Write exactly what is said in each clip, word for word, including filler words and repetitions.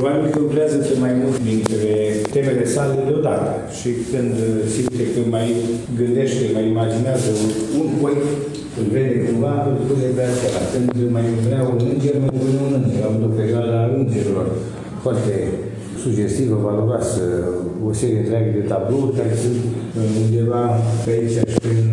Probabil că lucrează pe mai mult dintre temele sale deodată și când simte că mai gândește, mai imaginează un coi, îl vede cumva, îl pune pe acela. Când mai vrea un înger, mai pune un înger. Am avut o perioadă a îngerilor foarte sugestivă, valoroasă, o serie întreagă de tablouri care sunt undeva pe aici și prin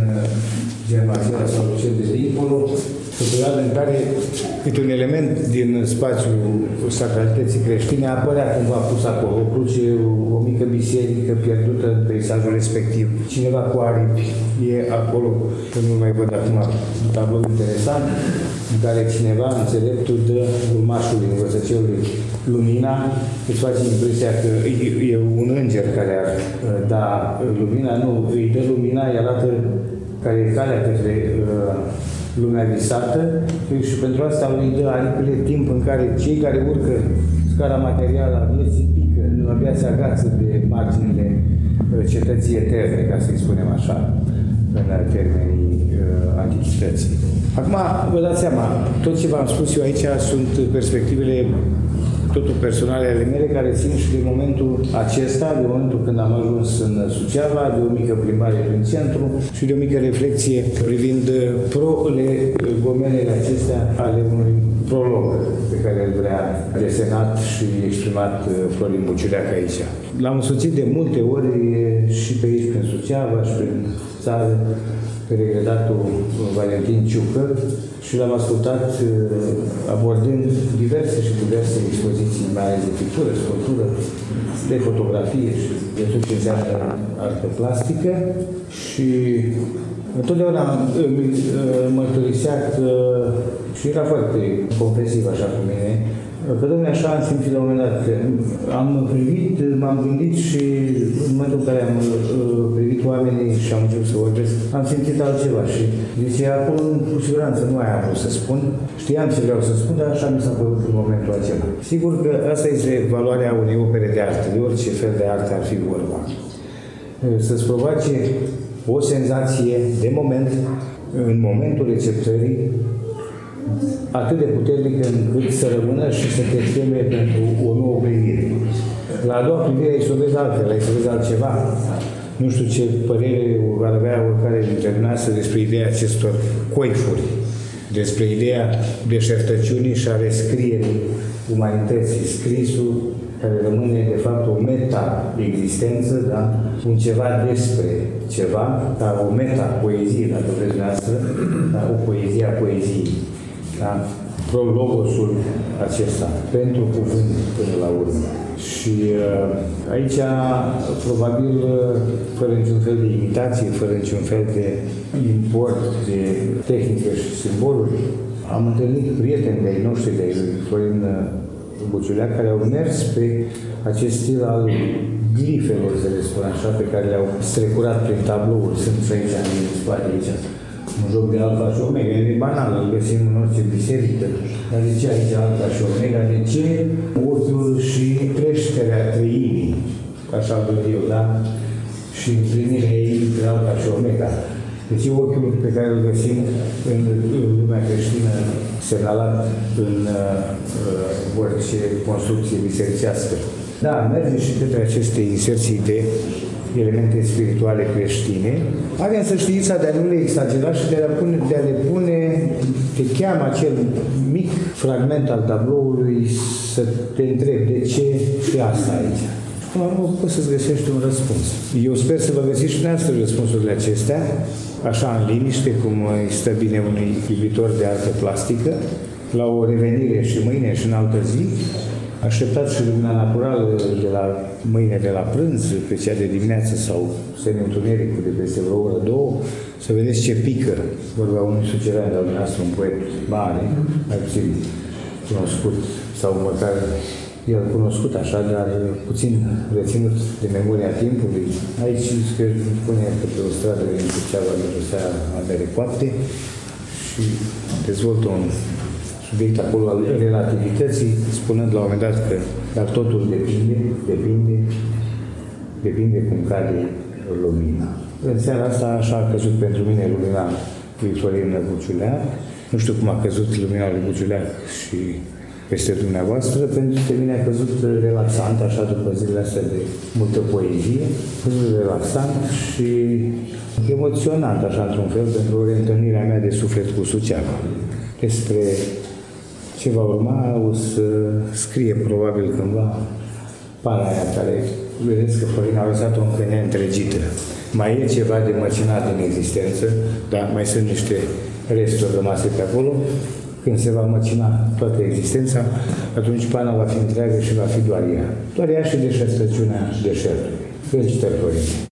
Germania sau cel de dincolo, o perioadă în care câte un element din spațiul sacralității creștine apărea cumva pus acolo, o cruce, o mică biserică pierdută în peisajul respectiv. Cineva cu aripi e acolo, că nu mai văd acum, un tablou interesant, în care cineva, înțeleptul, dă urmașului învățătorului lumina, îți face impresia că e un înger care ar da lumina, nu, îi dă lumina, îi arată care e calea către uh, lumea visată și pentru asta îi dă aripile timp în care cei care urcă scara materială a vieții pică, abia se agață de marginile uh, cetății eterne, ca să-i spunem așa, în termenii uh, antichității. Acum, vă dați seama, tot ce v-am spus eu aici sunt perspectivele totul personale ale mele, care țin și de momentul acesta, de momentul când am ajuns în Suceava, de o mică plimbare prin centru și de o mică reflexie privind prole, gomenele acestea ale unui prolog pe care îl vrea desenat și exprimat Florin Buciuleac aici. L-am însoțit de multe ori și pe aici, prin Suceava și prin țară, pe regretatul Valentin Ciucă, și l-am ascultat abordând diverse și diverse expoziții, mai ales de pictură, sculptură, de fotografie și de tot ce înseamnă artă plastică. Și întotdeauna îmi mărturisea că, și era foarte confesiv așa cu mine, că domnule, așa am simțit la un moment dat, că am privit, m-am gândit și în momentul în care am privit oamenii și am început să vorbesc, am simțit altceva și zice, acolo cu siguranță nu aia am vrut să spun, știam ce vreau să spun, dar așa mi s-a părut în momentul acela. Sigur că asta este valoarea unei opere de artă, de orice fel de artă ar fi vorba. Să-ți provoace o senzație de moment, în momentul receptării, atât de puternică încât să rămână și să te cheme pentru o nouă privire. La a doua privire ai să o vezi altfel, ai să vezi altceva. Nu știu ce părere ar avea oricare dintre dumneavoastră despre ideea acestor coifuri, despre ideea deșertăciunii și a rescrierii umanității, scrisul care rămâne de fapt o meta-existență, da? Un ceva despre ceva, ca o meta-poezie, dacă vreți dumneavoastră, da? O poezie a poeziei. Da? Prologosul acesta, pentru cuvânt până la urmă. Și uh, aici, probabil, fără niciun fel de imitație, fără niciun fel de import de tehnică și simboluri, am întâlnit prieteni de-ai noștri, de-ai lui Florin Buciuleac, care au mers pe acest stil al glifelor, să le spun așa, pe care le-au strecurat prin tablouri. Sunt și aici, în spate, aici. Un joc de alfa și omega, e banal, îl găsim în orice biserică. Dar de ce aici alfa și omega? De ce ochiul și creșterea trăirii, așa văd eu, da? Și împlinirea ei între alfa și omega. De ce ochiul pe care îl găsim în lumea creștină semnalat în uh, orice construcție bisericească? Da, merge și către aceste inserții de elemente spirituale creștine, are însă știința de a nu le exagera și de a, pune, de a le pune, te cheamă acel mic fragment al tabloului să te întrebi de ce și asta aici. Până la urmă poți să-ți găsești un răspuns. Eu sper să vă găsiți și dumneavoastră răspunsurile acestea, așa în liniște, cum îi stă bine unui iubitor de artă plastică, la o revenire și mâine și în altă zi. Așteptați și lumina naturală de la mâine, de la prânz, pe cea de dimineață sau semi-întunericul de peste vreo oră, două, să vedeți ce pică. Vorbea unui suceran de-al dumneavoastră, un poet mare, mai puțin cunoscut, sau măcar el cunoscut așa, dar puțin reținut de memoria timpului. Aici spune că pe o stradă din Suceava mirosea a mere coapte și dezvoltă un subiect acolo al relativității, spunând la un moment dat că dar totul depinde, depinde, depinde cum cade lumina. În seara asta așa a căzut pentru mine lumina lui Florin Buciuleac. Nu știu cum a căzut lumina lui Buciuleac și peste dumneavoastră. Pentru mine a căzut relaxant, așa după zilele astea de multă poezie, a căzut relaxant și emoționant, așa într-un fel, pentru reîntâlnirea mea de suflet cu Suceava. Despre ce va urma o să scrie probabil cândva para aia care vedeți că Florin a lăsat-o încă neîntregită. Mai e ceva de măcinat din existență, dar mai sunt niște resturi rămase pe acolo. Când se va măcina toată existența, atunci pana va fi întreagă și va fi doar ea. Doar ea și deșertăciunea deșertului. Felicitări, Florin!